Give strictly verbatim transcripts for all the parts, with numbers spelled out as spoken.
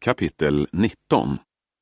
kapitel nitton.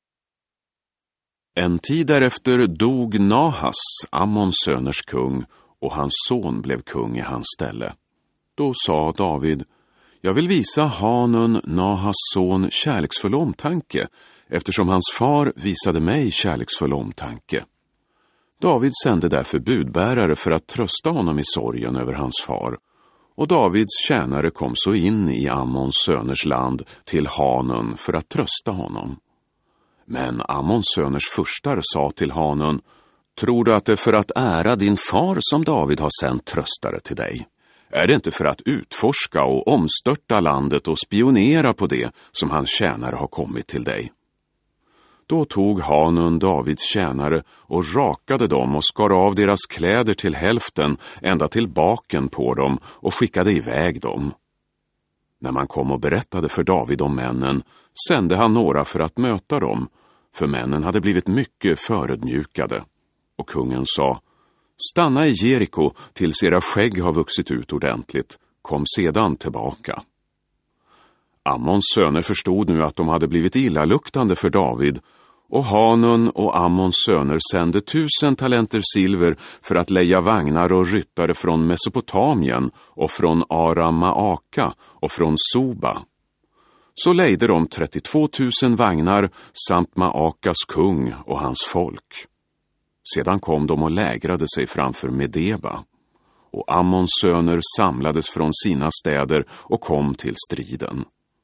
En tid därefter dog Nahas, Ammons söners kung, och hans son blev kung i hans ställe. Då sa David: jag vill visa Hanun, Nahas son, kärleksfull omtanke, eftersom hans far visade mig kärleksfull omtanke. David sände därför budbärare för att trösta honom i sorgen över hans far. Och Davids tjänare kom så in i Ammons söners land till Hanun för att trösta honom. Men Ammons söners furstar sa till Hanun: tror du att det är för att ära din far som David har sänt tröstare till dig? Är det inte för att utforska och omstörta landet och spionera på det som hans tjänare har kommit till dig? Då tog Hanun Davids tjänare och rakade dem och skar av deras kläder till hälften ända till baken på dem och skickade iväg dem. När man kom och berättade för David om männen sände han några för att möta dem, för männen hade blivit mycket förödmjukade. Och kungen sa: stanna i Jeriko tills era skägg har vuxit ut ordentligt, kom sedan tillbaka. Ammons söner förstod nu att de hade blivit illaluktande för David, och Hanun och Ammons söner sände tusen talenter silver för att leja vagnar och ryttare från Mesopotamien och från Aram-Maaka och från Soba. Så lejde de trettiotvå tusen vagnar samt Maakas kung och hans folk. Sedan kom de och lägrade sig framför Medeba, och Ammons söner samlades från sina städer och kom till striden.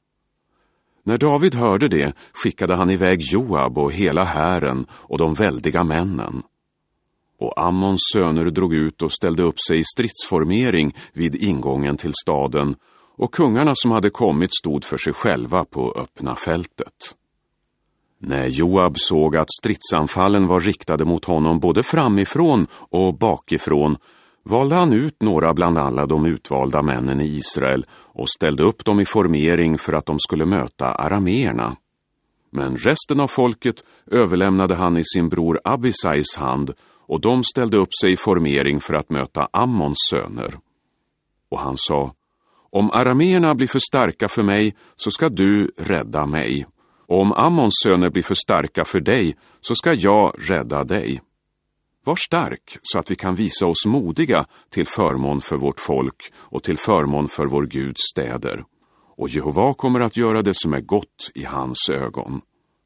När David hörde det skickade han iväg Joab och hela hären och de väldiga männen. Och Ammons söner drog ut och ställde upp sig i stridsformering vid ingången till staden, och kungarna som hade kommit stod för sig själva på öppna fältet. När Joab såg att stridsanfallen var riktade mot honom både framifrån och bakifrån, valde han ut några bland alla de utvalda männen i Israel och ställde upp dem i formering för att de skulle möta arameerna. Men resten av folket överlämnade han i sin bror Abisais hand, och de ställde upp sig i formering för att möta Ammons söner. Och han sa: om arameerna blir för starka för mig så ska du rädda mig, och om Ammons söner blir för starka för dig så ska jag rädda dig. Var stark så att vi kan visa oss modiga till förmån för vårt folk och till förmån för vår Guds städer. Och Jehova kommer att göra det som är gott i hans ögon.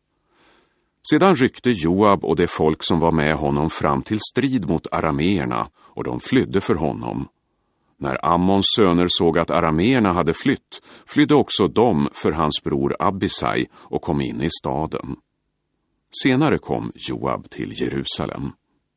Sedan ryckte Joab och det folk som var med honom fram till strid mot arameerna, och de flydde för honom. När Ammons söner såg att arameerna hade flytt, flydde också de för hans bror Abisai och kom in i staden. Senare kom Joab till Jerusalem.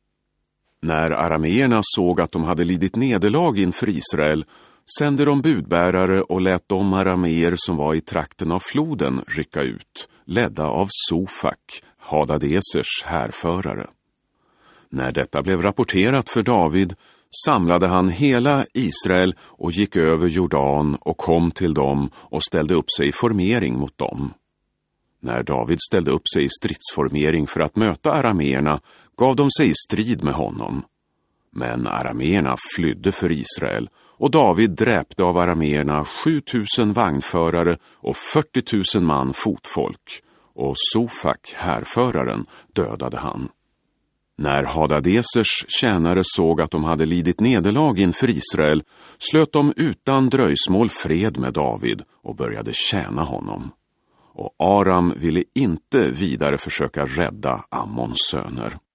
När arameerna såg att de hade lidit nederlag inför Israel, sände de budbärare och lät de arameer som var i trakten av floden rycka ut, ledda av Sofak, Hadadesers härförare. När detta blev rapporterat för David samlade han hela Israel och gick över Jordan och kom till dem och ställde upp sig i formering mot dem. När David ställde upp sig i stridsformering för att möta arameerna gav de sig i strid med honom. Men arameerna flydde för Israel, och David dräpte av arameerna sjutusen vagnförare och fyrtiotusen man fotfolk, och Sofak, härföraren, dödade han. När Hadadesers tjänare såg att de hade lidit nederlag inför Israel slöt de utan dröjsmål fred med David och började tjäna honom. Och Aram ville inte vidare försöka rädda Ammons söner.